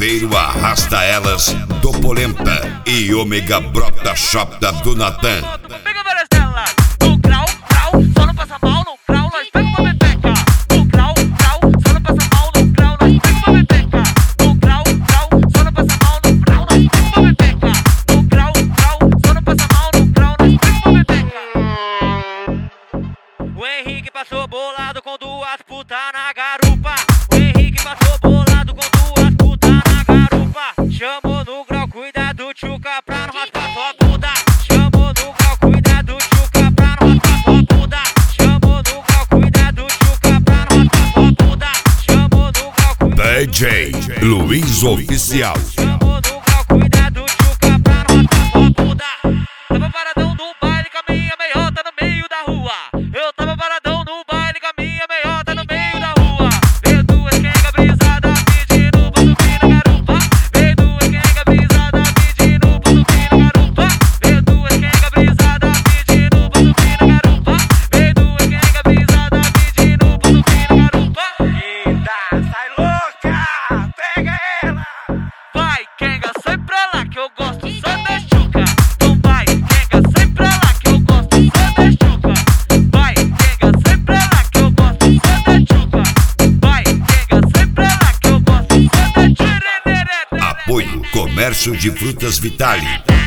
Saveiro Arrasta Elas do Polenta e Ômega Brota Shopta do Natan. Pega várias delas, no grau, só não passa mal no grau, nós pega uma bebeca. No grau, só não passa mal no grau, nós pega uma bebeca. No grau, só não passa mal no grau, nós pega uma bebeca. No grau, só não passa mal no grau, nós pega uma bebeca. O Henrique passou bolado com duas putas na garupa. O Henrique passou bolado com duas putas na garupa. Chamou no grau, cuidado, tchuca, pra não raspar sua bunda. Chamou no grau, cuidado, tchuca, pra não raspar sua bunda. Chamou no grau, cuidado, tchuca, pra não raspar sua bunda. Chamou no grau, cuidado, DJ Luiz Oficial. chamou no grau, cuidado, tchuca, pra não raspar sua bunda. Tava paradão no baile com a minha meiota no meio da rua. Eu tava paradão no baile com a minha meiota no meio da rua. Veio duas quenga brisada pedindo pra subir na garupa. Veio duas quenga brisada pedindo pra subir na garupa. Veio duas quenga brisada pedindo pra subir na garupa. Veio duas quenga brisada pedindo pra subir na garupa. Eita, sai louca, pega ela. Vai, quenga, sai pra lá que eu gosto só da chuca. Então vai, quenga, sai pra lá que eu gosto só da chuca. Vai, quenga, sai pra lá que eu gosto só da chuca. Vai, quenga, sai pra lá que eu gosto só da chuca. Apoio Comércio de Frutas Vitale.